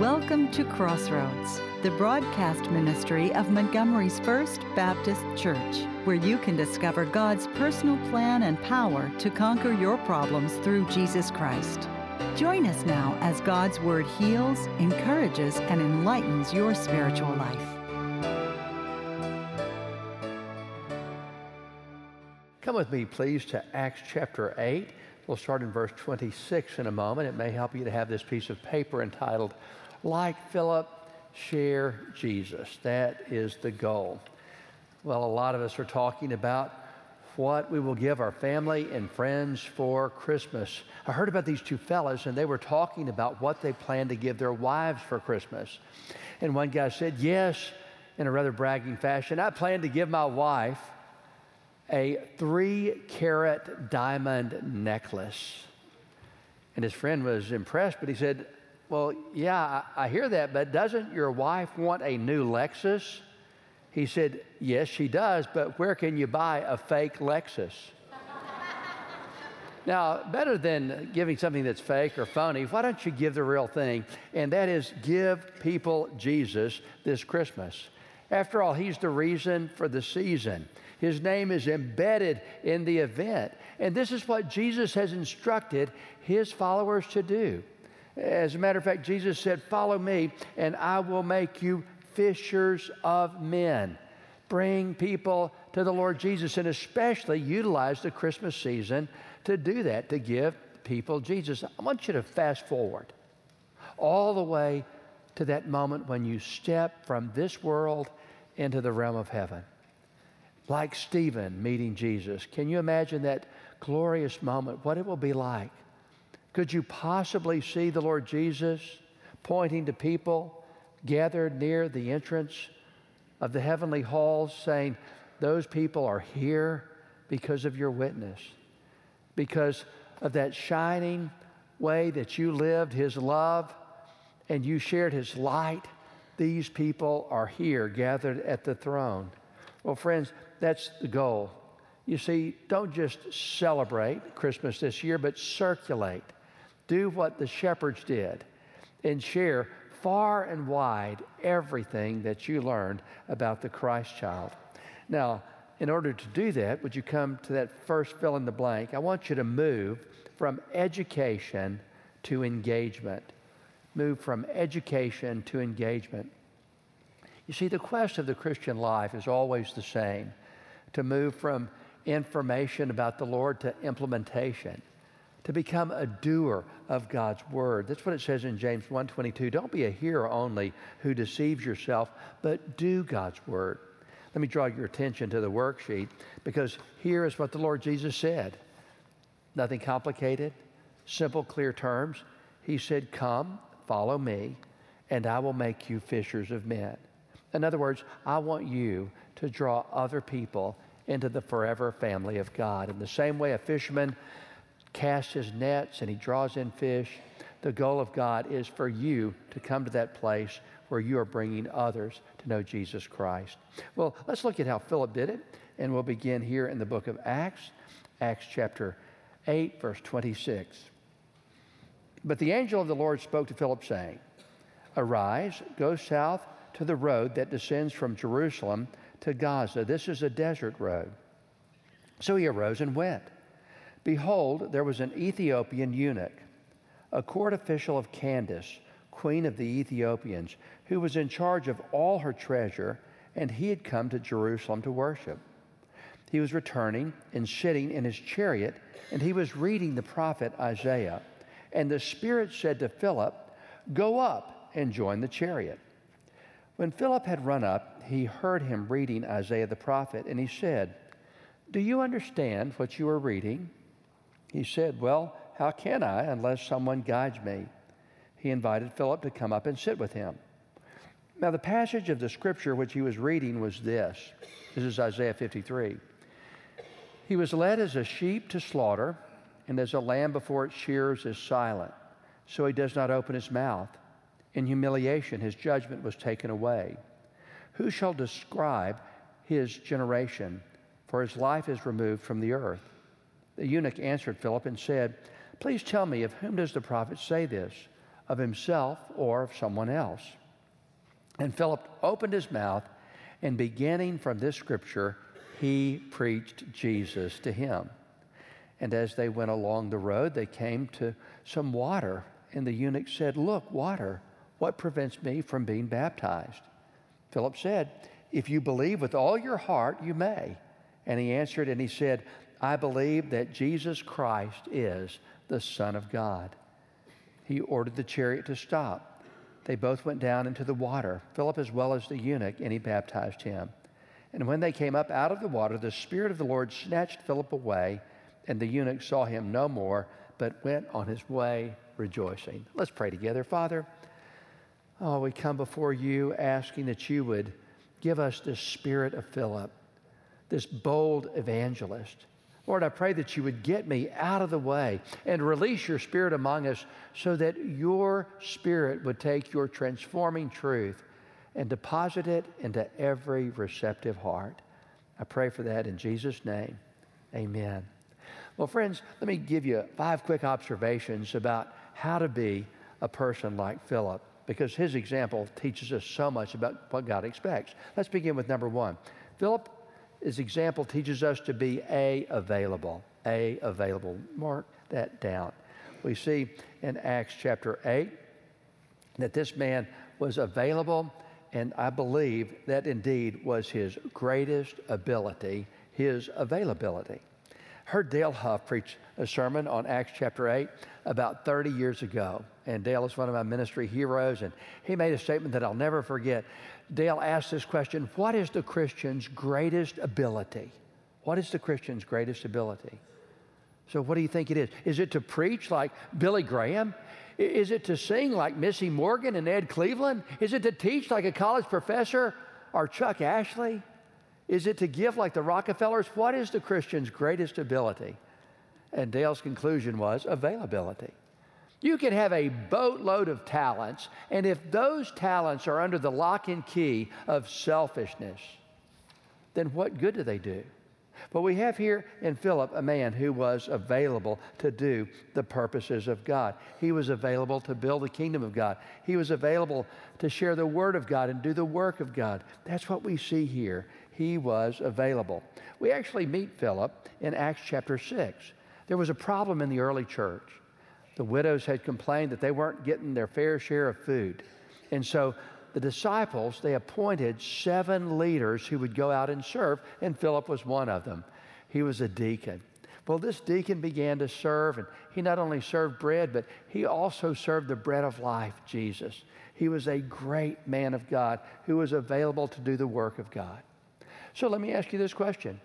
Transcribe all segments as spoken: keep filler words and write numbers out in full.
Welcome to Crossroads, the broadcast ministry of Montgomery's First Baptist Church, where you can discover God's personal plan and power to conquer your problems through Jesus Christ. Join us now as God's Word heals, encourages, and enlightens your spiritual life. Come with me, please, to Acts chapter eight. We'll start in verse twenty-six in a moment. It may help you to have this piece of paper entitled, Like Philip, Share Jesus. That is the goal. Well, a lot of us are talking about what we will give our family and friends for Christmas. I heard about these two fellas, and they were talking about what they plan to give their wives for Christmas. And one guy said, yes, in a rather bragging fashion, I plan to give my wife a three-carat diamond necklace. And his friend was impressed, but he said, well, yeah, I, I hear that, but doesn't your wife want a new Lexus? He said, yes, she does, but where can you buy a fake Lexus? Now, better than giving something that's fake or phony, why don't you give the real thing? And that is give people Jesus this Christmas. After all, he's the reason for the season. His name is embedded in the event. And this is what Jesus has instructed his followers to do. As a matter of fact, Jesus said, follow me, and I will make you fishers of men. Bring people to the Lord Jesus, and especially utilize the Christmas season to do that, to give people Jesus. I want you to fast forward all the way to that moment when you step from this world into the realm of heaven. Like Stephen meeting Jesus. Can you imagine that glorious moment, what it will be like? Could you possibly see the Lord Jesus pointing to people gathered near the entrance of the heavenly halls saying, those people are here because of your witness, because of that shining way that you lived his love and you shared his light. These people are here gathered at the throne. Well, friends, that's the goal. You see, don't just celebrate Christmas this year, but circulate. Do what the shepherds did and share far and wide everything that you learned about the Christ child. Now, in order to do that, would you come to that first fill in the blank? I want you to move from education to engagement. Move from education to engagement. You see, the quest of the Christian life is always the same, to move from information about the Lord to implementation, to become a doer of God's word. That's what it says in James one twenty-two. Don't be a hearer only who deceives yourself, but do God's word. Let me draw your attention to the worksheet, because here is what the Lord Jesus said. Nothing complicated, simple, clear terms. He said, come, follow me, and I will make you fishers of men. In other words, I want you to draw other people into the forever family of God. In the same way a fisherman casts his nets and he draws in fish, the goal of God is for you to come to that place where you are bringing others to know Jesus Christ. Well, let's look at how Philip did it, and we'll begin here in the book of Acts, Acts chapter eight, verse twenty-six. But the angel of the Lord spoke to Philip, saying, arise, go south to the road that descends from Jerusalem to Gaza. This is a desert road. So he arose and went. Behold, there was an Ethiopian eunuch, a court official of Candace, queen of the Ethiopians, who was in charge of all her treasure, and he had come to Jerusalem to worship. He was returning and sitting in his chariot, and he was reading the prophet Isaiah. And the Spirit said to Philip, go up and join the chariot. When Philip had run up, he heard him reading Isaiah the prophet, and he said, do you understand what you are reading? He said, well, how can I unless someone guides me? He invited Philip to come up and sit with him. Now, the passage of the scripture which he was reading was this. This is Isaiah fifty-three. He was led as a sheep to slaughter, and as a lamb before its shearers is silent, so he does not open his mouth. In humiliation, his judgment was taken away. Who shall describe his generation? For his life is removed from the earth. The eunuch answered Philip and said, please tell me, of whom does the prophet say this? of himself or of someone else. And Philip opened his mouth, and beginning from this scripture, he preached Jesus to him. And as they went along the road, they came to some water, and the eunuch said, "Look, water, what prevents me from being baptized?" Philip said, "If you believe with all your heart, you may." And he answered and he said, "I believe that Jesus Christ is the Son of God." He ordered the chariot to stop. They both went down into the water, Philip as well as the eunuch, and he baptized him. And when they came up out of the water, the Spirit of the Lord snatched Philip away, and the eunuch saw him no more, but went on his way rejoicing. Let's pray together. Father, oh, we come before you asking that you would give us the spirit of Philip, this bold evangelist. Lord, I pray that you would get me out of the way and release your Spirit among us so that your Spirit would take your transforming truth and deposit it into every receptive heart. I pray for that in Jesus' name. Amen. Well, friends, let me give you five quick observations about how to be a person like Philip, because his example teaches us so much about what God expects. Let's begin with number one. Philip His example teaches us to be A, available. A, available. Mark that down. We see in Acts chapter eight that this man was available, and I believe that indeed was his greatest ability, his availability. Heard Dale Huff preach a sermon on Acts chapter eight about thirty years ago. And Dale is one of my ministry heroes, and he made a statement that I'll never forget. Dale asked this question: what is the Christian's greatest ability? What is the Christian's greatest ability? So what do you think it is? Is it to preach like Billy Graham? Is it to sing like Missy Morgan and Ed Cleveland? Is it to teach like a college professor or Chuck Ashley? Is it to give like the Rockefellers? What is the Christian's greatest ability? And Dale's conclusion was availability. You can have a boatload of talents, and if those talents are under the lock and key of selfishness, then what good do they do? But we have here in Philip a man who was available to do the purposes of God. He was available to build the kingdom of God. He was available to share the word of God and do the work of God. That's what we see here. He was available. We actually meet Philip in Acts chapter six. There was a problem in the early church. The widows had complained that they weren't getting their fair share of food. And so the disciples, they appointed seven leaders who would go out and serve, and Philip was one of them. He was a deacon. Well, this deacon began to serve, and he not only served bread, but he also served the bread of life, Jesus. He was a great man of God who was available to do the work of God. So let me ask you this question.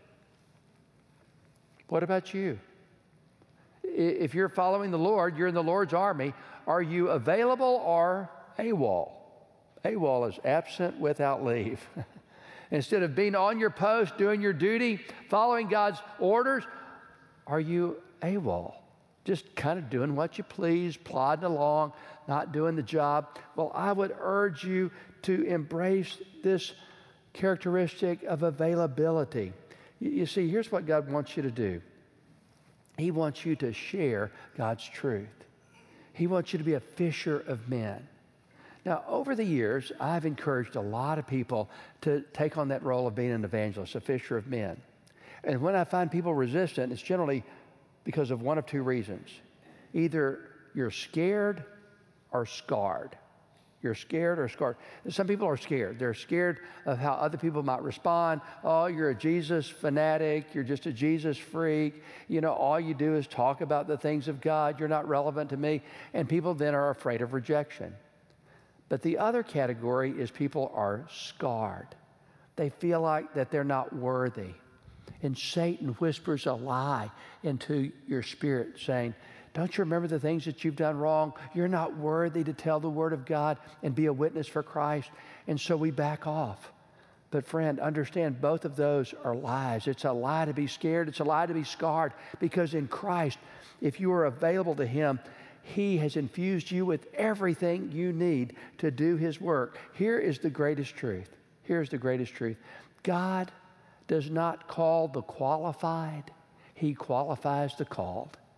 What about you? If you're following the Lord, you're in the Lord's army, are you available or AWOL? AWOL is absent without leave. Instead of being on your post, doing your duty, following God's orders, are you AWOL? Just kind of doing what you please, plodding along, not doing the job. Well, I would urge you to embrace this characteristic of availability. You, you see, here's what God wants you to do. He wants you to share God's truth. He wants you to be a fisher of men. Now, over the years, I've encouraged a lot of people to take on that role of being an evangelist, a fisher of men. And when I find people resistant, it's generally because of one of two reasons. Either you're scared or scarred. You're scared or scarred. Some people are scared. They're scared of how other people might respond. Oh, you're a Jesus fanatic. You're just a Jesus freak. You know, all you do is talk about the things of God. You're not relevant to me. And people then are afraid of rejection. But the other category is people are scarred. They feel like that they're not worthy. And Satan whispers a lie into your spirit saying, don't you remember the things that you've done wrong? You're not worthy to tell the word of God and be a witness for Christ. And so we back off. But friend, understand both of those are lies. It's a lie to be scared. It's a lie to be scarred. Because in Christ, if you are available to Him, He has infused you with everything you need to do His work. Here is the greatest truth. Here's the greatest truth. God does not call the qualified. He qualifies the called.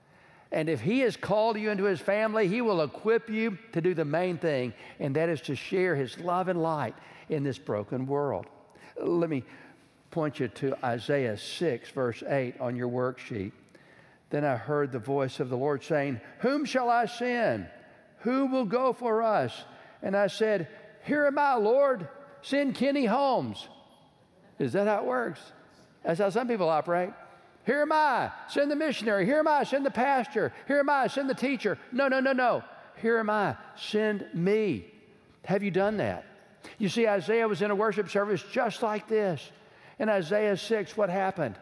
And if he has called you into his family, he will equip you to do the main thing, and that is to share his love and light in this broken world. Let me point you to Isaiah six, verse eight on your worksheet. Then I heard the voice of the Lord saying, "Whom shall I send? Who will go for us?" And I said, "Here am I, Lord. Send Kenny Holmes." Is that how it works? That's how some people operate. Here am I, send the missionary. Here am I, send the pastor. Here am I, send the teacher. No, no, no, no. Here am I, send me. Have you done that? You see, Isaiah was in a worship service just like this. In Isaiah six, what happened?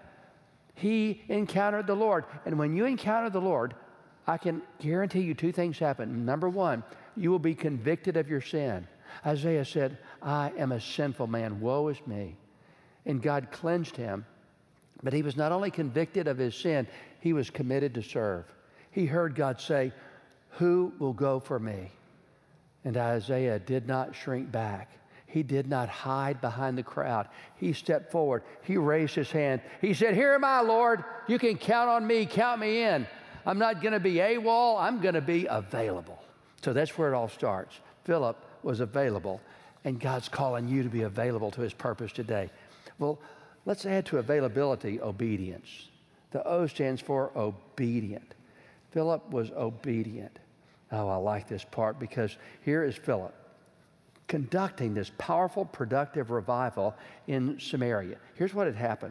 He encountered the Lord. And when you encounter the Lord, I can guarantee you two things happen. Number one, you will be convicted of your sin. Isaiah said, "I am a sinful man. Woe is me." And God cleansed him. But he was not only convicted of his sin, he was committed to serve. He heard God say, "Who will go for me?" And Isaiah did not shrink back. He did not hide behind the crowd. He stepped forward. He raised his hand. He said, "Here am I, Lord. You can count on me. Count me in. I'm not going to be AWOL. I'm going to be available." So that's where it all starts. Philip was available, and God's calling you to be available to his purpose today. Well, let's add to availability obedience. The O stands for obedient. Philip was obedient. Oh, I like this part because here is Philip conducting this powerful, productive revival in Samaria. Here's what had happened.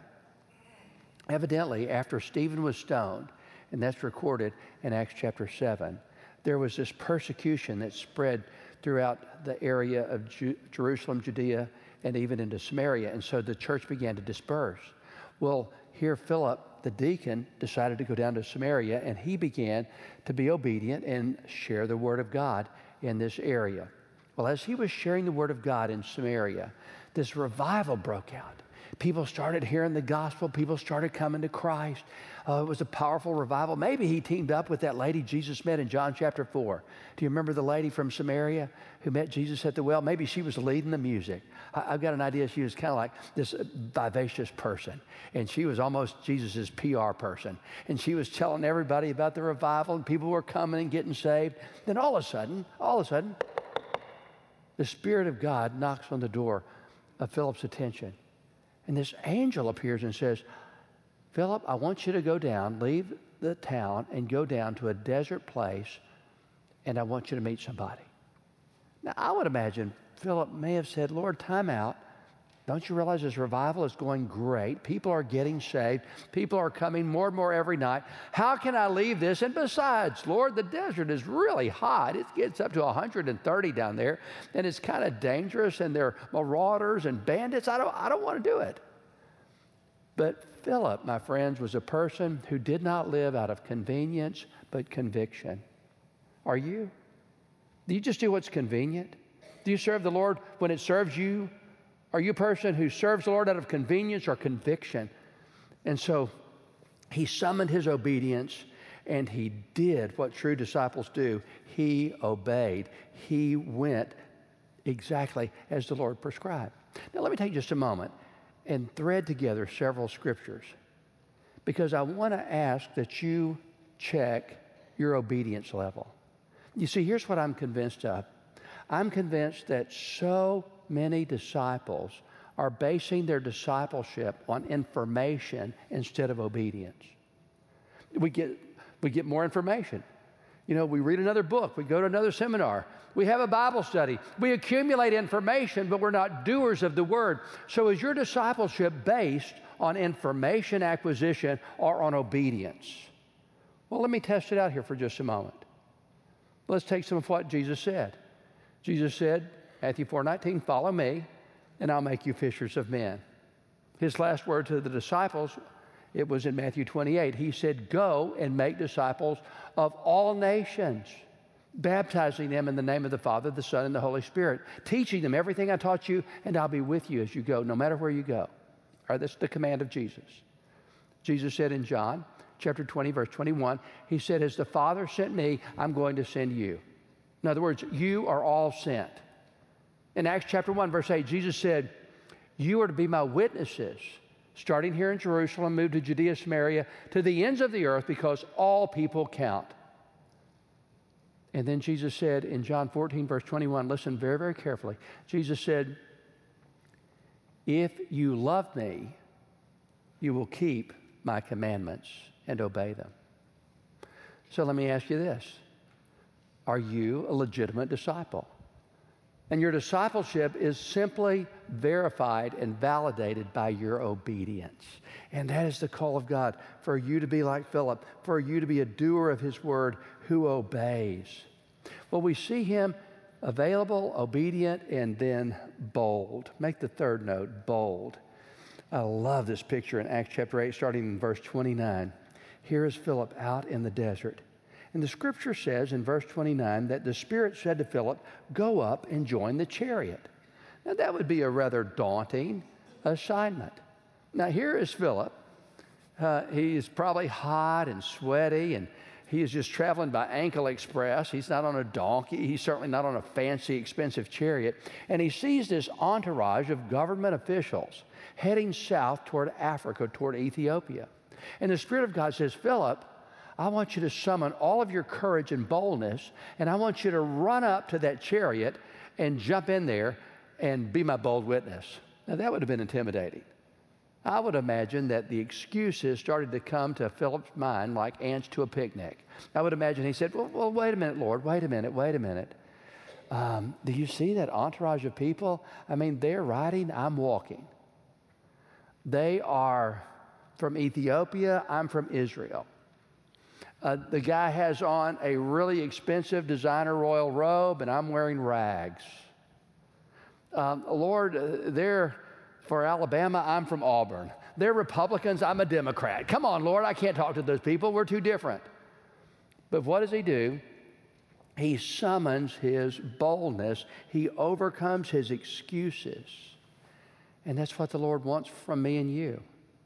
Evidently, after Stephen was stoned, and that's recorded in Acts chapter seven, there was this persecution that spread throughout the area of Ju- Jerusalem, Judea, and even into Samaria. And so the church began to disperse. Well, here Philip, the deacon, decided to go down to Samaria, and he began to be obedient and share the word of God in this area. Well, as he was sharing the word of God in Samaria, this revival broke out. People started hearing the gospel. People started coming to Christ. Uh, it was a powerful revival. Maybe he teamed up with that lady Jesus met in John chapter four. Do you remember the lady from Samaria who met Jesus at the well? Maybe she was leading the music. I, I've got an idea she was kind of like this vivacious person. And she was almost Jesus's P R person. And she was telling everybody about the revival, and people were coming and getting saved. Then all of a sudden, all of a sudden, the Spirit of God knocks on the door of Philip's attention. And this angel appears and says, "Philip, I want you to go down, leave the town, and go down to a desert place, and I want you to meet somebody." Now, I would imagine Philip may have said, "Lord, time out. Don't you realize this revival is going great? People are getting saved. People are coming more and more every night. How can I leave this? And besides, Lord, the desert is really hot. It gets up to one hundred thirty down there, and it's kind of dangerous, and there are marauders and bandits. I don't, I don't want to do it." But Philip, my friends, was a person who did not live out of convenience, but conviction. Are you? Do you just do what's convenient? Do you serve the Lord when it serves you? Are you a person who serves the Lord out of convenience or conviction? And so he summoned his obedience, and he did what true disciples do. He obeyed. He went exactly as the Lord prescribed. Now let me take just a moment and thread together several scriptures, because I want to ask that you check your obedience level. You see, here's what I'm convinced of. I'm convinced that so many disciples are basing their discipleship on information instead of obedience. We get, we get more information. You know, we read another book, we go to another seminar, we have a Bible study, we accumulate information, but we're not doers of the word. So is your discipleship based on information acquisition or on obedience? Well, let me test it out here for just a moment. Let's take some of what Jesus said. Jesus said, Matthew four nineteen, "Follow me, and I'll make you fishers of men." His last word to the disciples, it was in Matthew twenty-eight. He said, "Go and make disciples of all nations, baptizing them in the name of the Father, the Son, and the Holy Spirit, teaching them everything I taught you, and I'll be with you as you go, no matter where you go." All right, that's the command of Jesus. Jesus said in John chapter twenty, verse twenty-one, he said, "As the Father sent me, I'm going to send you." In other words, you are all sent. In Acts chapter one, verse eight, Jesus said, "You are to be my witnesses." starting here in Jerusalem, move to Judea, Samaria, to the ends of the earth, because all people count. And then Jesus said in John fourteen, verse twenty-one, listen very, very carefully. Jesus said, if you love me, you will keep my commandments and obey them. So let me ask you this. Are you a legitimate disciple? And your discipleship is simply verified and validated by your obedience. And that is the call of God, for you to be like Philip, for you to be a doer of his word who obeys. Well, we see him available, obedient, and then bold. Make the third note, bold. I love this picture in Acts chapter eight, starting in verse twenty-nine. Here is Philip out in the desert. And the scripture says in verse twenty-nine that the Spirit said to Philip, go up and join the chariot. Now that would be a rather daunting assignment. Now here is Philip. Uh, he is probably hot and sweaty, and he is just traveling by ankle express. He's not on a donkey. He's certainly not on a fancy, expensive chariot. And he sees this entourage of government officials heading south toward Africa, toward Ethiopia. And the Spirit of God says, Philip, I want you to summon all of your courage and boldness, and I want you to run up to that chariot and jump in there and be my bold witness. Now, that would have been intimidating. I would imagine that the excuses started to come to Philip's mind like ants to a picnic. I would imagine he said, well, well wait a minute, Lord, wait a minute, wait a minute. Um, do you see that entourage of people? I mean, they're riding, I'm walking. They are from Ethiopia, I'm from Israel. Uh, the guy has on a really expensive designer royal robe, and I'm wearing rags. Um, Lord, uh, they're for Alabama, I'm from Auburn. They're Republicans, I'm a Democrat. Come on, Lord, I can't talk to those people. We're too different. But what does he do? He summons his boldness. He overcomes his excuses. And that's what the Lord wants from me and you.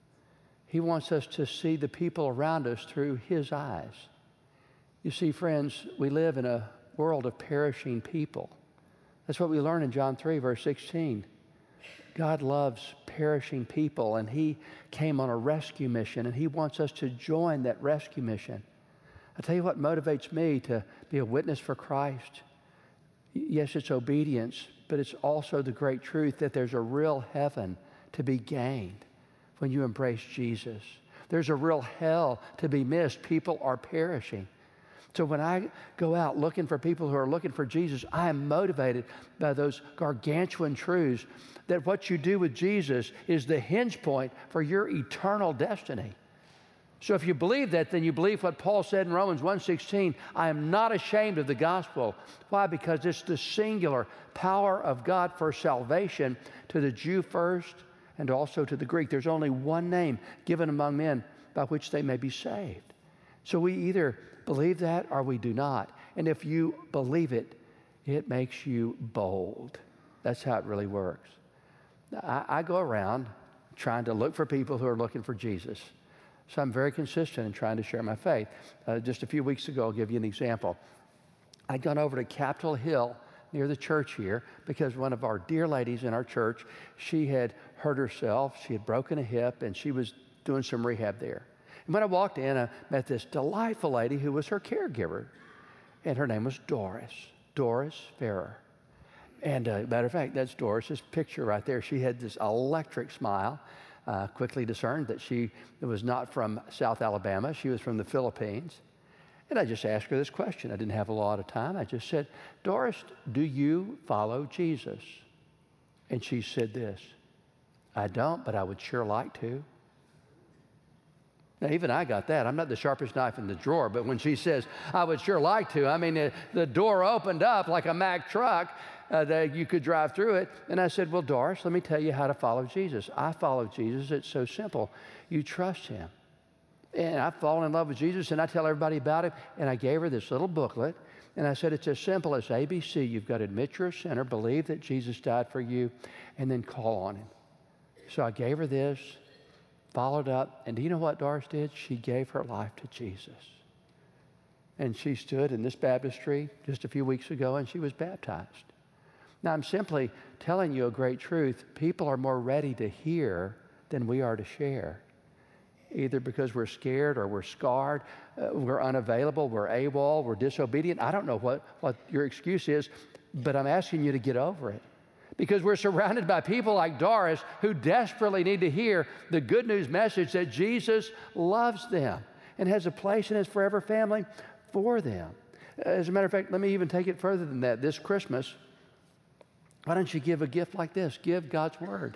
He wants us to see the people around us through his eyes. You see, friends, we live in a world of perishing people. That's what we learn in John three, verse sixteen. God loves perishing people, and he came on a rescue mission, and he wants us to join that rescue mission. I'll tell you what motivates me to be a witness for Christ. Yes, it's obedience, but it's also the great truth that there's a real heaven to be gained when you embrace Jesus. There's a real hell to be missed. People are perishing. So when I go out looking for people who are looking for Jesus, I am motivated by those gargantuan truths that what you do with Jesus is the hinge point for your eternal destiny. So if you believe that, then you believe what Paul said in Romans one sixteen, I am not ashamed of the gospel. Why? Because it's the singular power of God for salvation to the Jew first and also to the Greek. There's only one name given among men by which they may be saved. So we either believe that or we do not. And if you believe it, it makes you bold. That's how it really works. I, I go around trying to look for people who are looking for Jesus. So I'm very consistent in trying to share my faith. Uh, just a few weeks ago, I'll give you an example. I'd gone over to Capitol Hill near the church here because one of our dear ladies in our church, she had hurt herself. She had broken a hip, and she was doing some rehab there. And when I walked in, I met this delightful lady who was her caregiver, and her name was Doris, Doris Farrer. And uh, matter of fact, that's Doris's picture right there. She had this electric smile. Uh, quickly discerned that she was not from South Alabama. She was from the Philippines. And I just asked her this question. I didn't have a lot of time. I just said, Doris, do you follow Jesus? And she said this, I don't, but I would sure like to. Now, even I got that. I'm not the sharpest knife in the drawer, but when she says, I would sure like to, I mean, the, the door opened up like a Mack truck uh, that you could drive through it. And I said, well, Doris, let me tell you how to follow Jesus. I follow Jesus. It's so simple. You trust him. And I've fallen in love with Jesus, and I tell everybody about him. And I gave her this little booklet, and I said, it's as simple as A B C. You've got to admit you're a sinner, believe that Jesus died for you, and then call on him. So I gave her this, followed up, and do you know what Doris did? She gave her life to Jesus. And she stood in this baptistry just a few weeks ago, and she was baptized. Now, I'm simply telling you a great truth. People are more ready to hear then we are to share. Either because we're scared or we're scarred, uh, we're unavailable, we're AWOL, we're disobedient. I don't know what, what your excuse is, but I'm asking you to get over it. Because we're surrounded by people like Doris who desperately need to hear the good news message that Jesus loves them and has a place in his forever family for them. As a matter of fact, let me even take it further than that. This Christmas, why don't you give a gift like this? Give God's Word.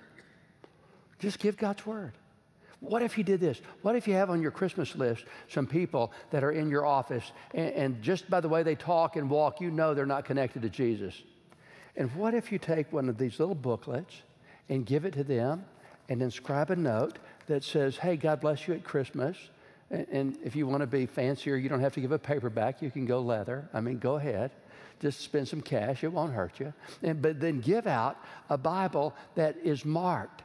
Just give God's Word. What if you did this? What if you have on your Christmas list some people that are in your office and, and just by the way they talk and walk, you know they're not connected to Jesus? And what if you take one of these little booklets and give it to them and inscribe a note that says, hey, God bless you at Christmas. And, and if you want to be fancier, you don't have to give a paperback. You can go leather. I mean, go ahead. Just spend some cash. It won't hurt you. And, but then give out a Bible that is marked.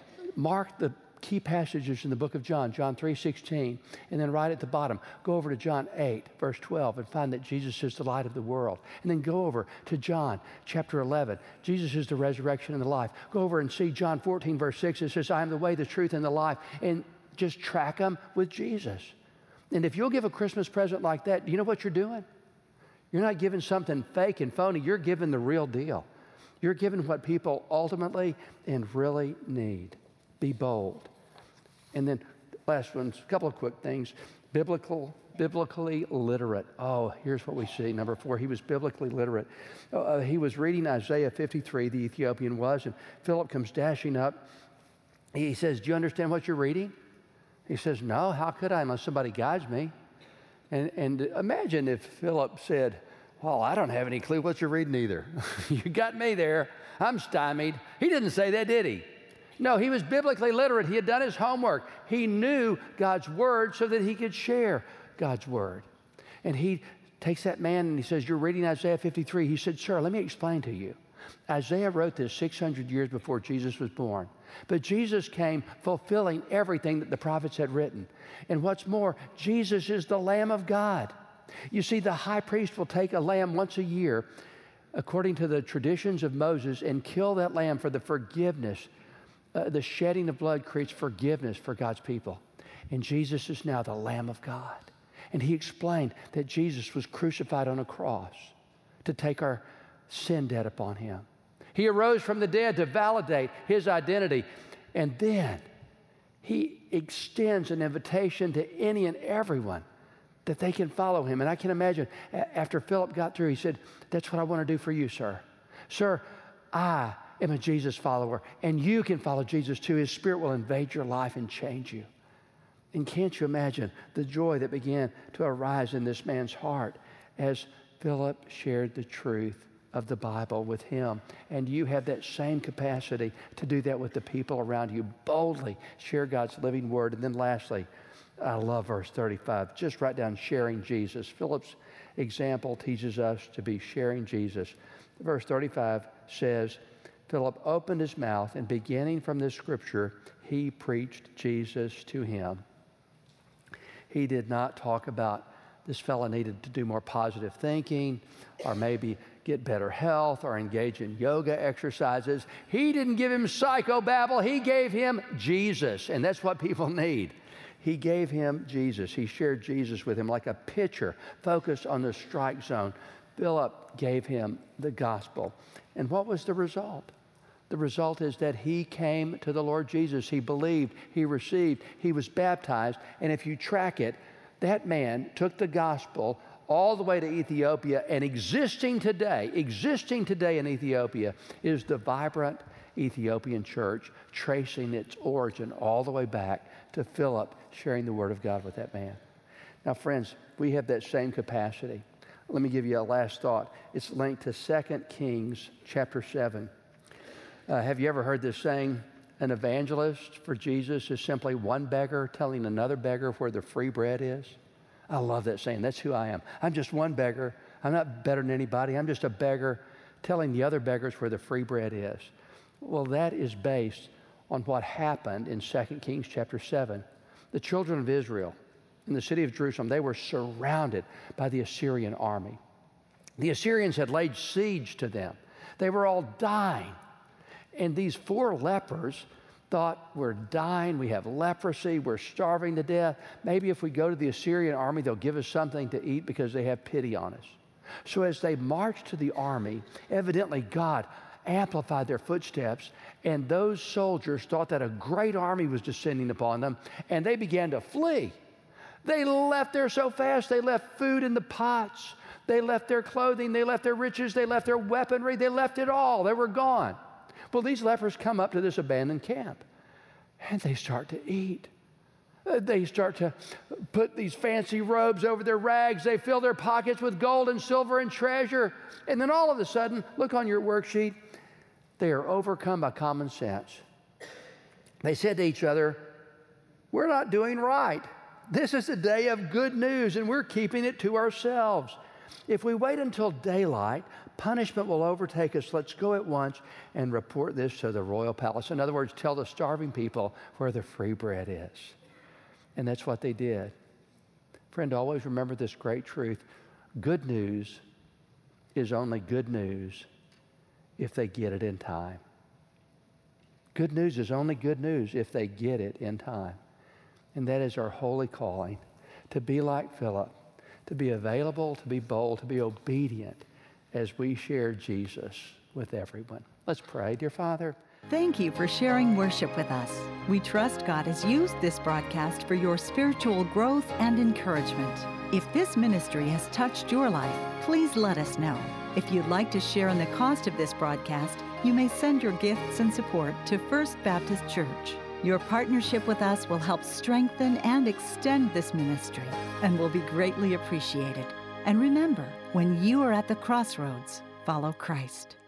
Mark the key passages in the book of John, John three sixteen, and then right at the bottom, go over to John eight, verse twelve, and find that Jesus is the light of the world. And then go over to John chapter eleven, Jesus is the resurrection and the life. Go over and see John fourteen, verse six, it says, I am the way, the truth, and the life. And just track them with Jesus. And if you'll give a Christmas present like that, do you know what you're doing? You're not giving something fake and phony. You're giving the real deal. You're giving what people ultimately and really need. Be bold. And then last one, a couple of quick things. Biblical, biblically literate. Oh, here's what we see. Number four, he was biblically literate. Uh, he was reading Isaiah fifty-three, the Ethiopian was, and Philip comes dashing up. He says, do you understand what you're reading? He says, no, how could I unless somebody guides me? And, and imagine if Philip said, well, I don't have any clue what you're reading either. You got me there. I'm stymied. He didn't say that, did he? No, he was biblically literate. He had done his homework. He knew God's Word so that he could share God's Word. And he takes that man and he says, you're reading Isaiah fifty-three. He said, sir, let me explain to you. Isaiah wrote this six hundred years before Jesus was born. But Jesus came fulfilling everything that the prophets had written. And what's more, Jesus is the Lamb of God. You see, the high priest will take a lamb once a year, according to the traditions of Moses, and kill that lamb for the forgiveness. Uh, the shedding of blood creates forgiveness for God's people. And Jesus is now the Lamb of God. And he explained that Jesus was crucified on a cross to take our sin debt upon him. He arose from the dead to validate his identity. And then he extends an invitation to any and everyone that they can follow him. And I can imagine after Philip got through, he said, that's what I want to do for you, sir. Sir, I am a Jesus follower, and you can follow Jesus too. His Spirit will invade your life and change you. And can't you imagine the joy that began to arise in this man's heart as Philip shared the truth of the Bible with him? And you have that same capacity to do that with the people around you. Boldly share God's living word. And then lastly, I love verse thirty-five. Just write down sharing Jesus. Philip's example teaches us to be sharing Jesus. Verse thirty-five says, Philip opened his mouth, and beginning from this scripture, he preached Jesus to him. He did not talk about this fellow needed to do more positive thinking, or maybe get better health, or engage in yoga exercises. He didn't give him psychobabble. He gave him Jesus, and that's what people need. He gave him Jesus. He shared Jesus with him like a pitcher focused on the strike zone. Philip gave him the gospel. And what was the result? The result is that he came to the Lord Jesus. He believed, he received, he was baptized. And if you track it, that man took the gospel all the way to Ethiopia, and existing today, existing today in Ethiopia is the vibrant Ethiopian church, tracing its origin all the way back to Philip sharing the word of God with that man. Now, friends, we have that same capacity. Let me give you a last thought. It's linked to Second Kings chapter seven. Uh, have you ever heard this saying, an evangelist for Jesus is simply one beggar telling another beggar where the free bread is? I love that saying. That's who I am. I'm just one beggar. I'm not better than anybody. I'm just a beggar telling the other beggars where the free bread is. Well, that is based on what happened in Second Kings chapter seven. The children of Israel in the city of Jerusalem, they were surrounded by the Assyrian army. The Assyrians had laid siege to them. They were all dying. And these four lepers, thought, we're dying, we have leprosy, we're starving to death. Maybe if we go to the Assyrian army, they'll give us something to eat because they have pity on us. So as they marched to the army, evidently God amplified their footsteps, and those soldiers thought that a great army was descending upon them, and they began to flee. They left there so fast. They left food in the pots. They left their clothing. They left their riches. They left their weaponry. They left it all. They were gone. Well, these lepers come up to this abandoned camp, and they start to eat. Uh, They start to put these fancy robes over their rags. They fill their pockets with gold and silver and treasure. And then all of a sudden, look on your worksheet, they are overcome by common sense. They said to each other, we're not doing right. This is a day of good news, and we're keeping it to ourselves. If we wait until daylight, punishment will overtake us. Let's go at once and report this to the royal palace. In other words, tell the starving people where the free bread is. And that's what they did. Friend, always remember this great truth. Good news is only good news if they get it in time. Good news is only good news if they get it in time. And that is our holy calling, to be like Philip, to be available, to be bold, to be obedient as we share Jesus with everyone. Let's pray. Dear Father, Thank you for sharing worship with us. We trust God has used this broadcast for your spiritual growth and encouragement. If this ministry has touched your life, please let us know. If you'd like to share in the cost of this broadcast, you may send your gifts and support to First Baptist Church. Your partnership with us will help strengthen and extend this ministry and will be greatly appreciated. And remember, when you are at the crossroads, follow Christ.